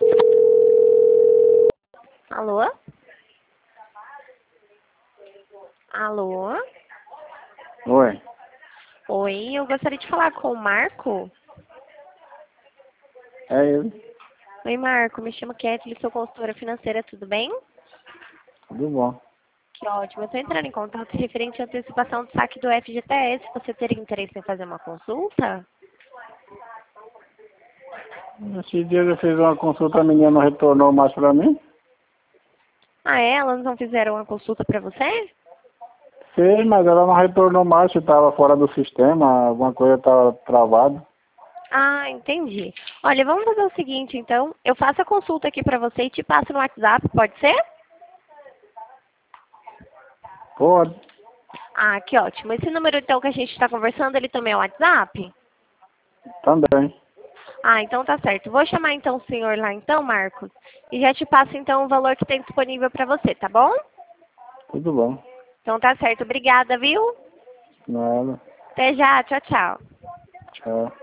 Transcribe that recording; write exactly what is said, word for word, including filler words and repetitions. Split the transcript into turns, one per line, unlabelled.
Alô? Alô?
Oi,
Oi, eu gostaria de falar com o Marco.
é ele.
Oi, Marco, me chamo Kathleen, sou consultora financeira, tudo bem?
Tudo bom.
Que ótimo. Eu estou entrando em contato referente à antecipação do saque do F G T S. Você teria interesse em fazer uma consulta?
Esse dia eu fiz uma consulta, a menina não retornou mais pra mim.
Ah, é? Elas não fizeram uma consulta para você?
Sei, mas ela não retornou mais, se estava fora do sistema, alguma coisa estava travada.
Ah, entendi. Olha, vamos fazer o seguinte, então. Eu faço a consulta aqui para você e te passo no WhatsApp, pode ser?
Pode,
Ah, que ótimo. Esse número, então, que a gente está conversando, ele também é o WhatsApp?
também.
Ah, então tá certo. Vou chamar, então, o senhor lá, então, Marcos, e já te passo, então, o valor que tem disponível para você, tá bom?
Tudo bom.
Então tá certo. Obrigada, viu?
Nada.
Até já. Tchau, tchau.
Tchau.